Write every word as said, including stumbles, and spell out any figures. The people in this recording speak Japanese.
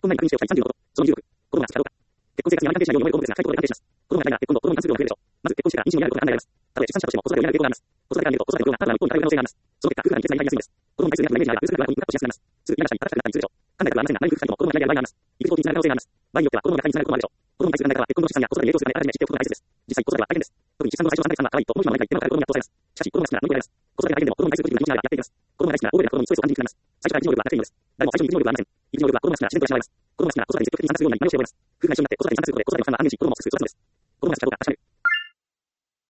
婚前に確認しておきたいさんじゅうのこと。そのにじゅうろく。子供が可能か。結婚生活にあまり関係しないように思いを込めてが深いところで関係します。子供がいないなら結婚後子供に関する量も増えるでしょう。まず結婚してから妊娠になることが考えられます。たとえ出産したとしても子育てを担う傾向があります。子育てから見ると子育ての量がハードな一方に偏る可能性があります。その結果、夫婦間に決済になりやすいんです。子供に対する嫌なイメージがあれば、夫婦間が不安にムカッとしやすくなります。すぐ嫌な下に高くなったりするでしょう。考えたことはありませんが、何夫婦間にも子供が嫌いや場合があります。育児放棄につながる可能性があります。場合によっては子供が他につながることもあるでしょう。子供に対する考え方は結婚の出産や子育てに影響するため、あらかじめ知っておくことが大切です。実際子育ては大変です。特に出産後最初のさんかげつかんは可愛いと思う人は何か言っても彼子供に圧倒されます。しかし子供が好きなら乗り越えられます。子育てが大変でも子供に対するポジティブな気持ちがあればやっていきます。子供が大好きなら大声で子供にストレスを感じにくくなります。誰も愛情を感じにくくなります。最初から育児能力はなくてもいいです。誰も最初に育児能力はありません。育児能力は子供が好きなら自然と養われます。子供が好きなら子育てに積極的に参加するようになりますようになります。夫婦が一緒になって子育てに参加することで子育ての負担が安減し、子供も育つ成長します。子供が安心して子育てに参加することで子育ての負担が安心し、子供も